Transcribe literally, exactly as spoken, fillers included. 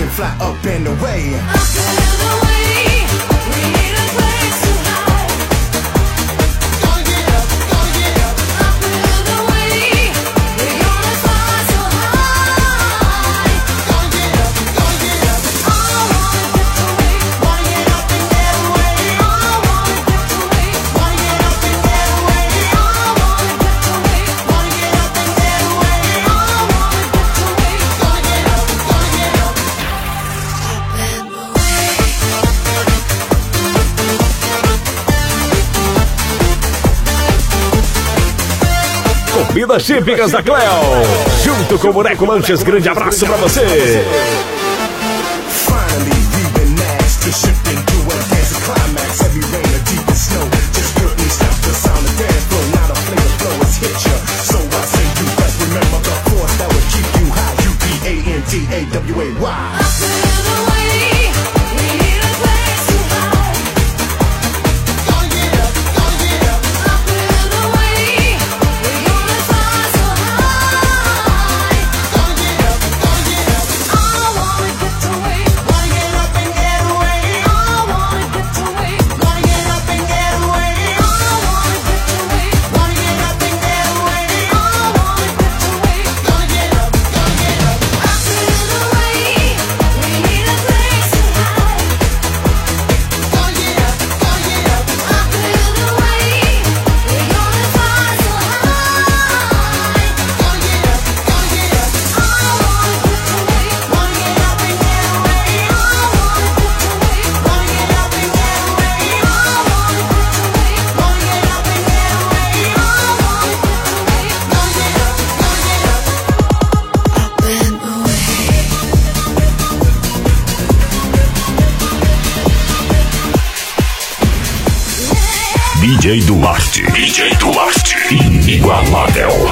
can fly up and away. Up and away, we need a place to hide. Gonna get up, gonna get up. Up and away, we're gonna fly so high. Gonna get up, gonna get up. I wanna get away, wanna get up and get away. I wanna get away, wanna get up and get away. I wanna get away, wanna get up and get away. I wanna get away, gonna get up, gonna get up. Up and away. Comidas típicas da Cleo, junto com o Boneco Lanches. Grande abraço pra você. Finally, we've been asked to shift into a dance climax. Heavy rain or deep as snow just couldn't stop the sound of dance flow. Now the flavor flow has hit ya. So I say you best remember the force that would keep you high. U P A N T A W A Y. Up and away, we need a place to hide. Gonna get up, gonna get up. Up and away, we're gonna fly so high. Gonna get up, gonna get up. I wanna get away, wanna get up and get away. I wanna get away, wanna get up and get away. I wanna get away, wanna get up and get away. I wanna get away, gonna get up, gonna get up. Up and away, we need a place to hide. Gonna get up, gonna get up. Up and away, we're gonna fly so high. Gonna get up, gonna get up. I wanna get away, wanna get up and get away. I wanna get away, wanna get up and get away. I wanna get away, wanna get up and get away. I wanna get away, gonna get up, gonna get up. Up and away. D J Duarte, D J Duarte, inigualável.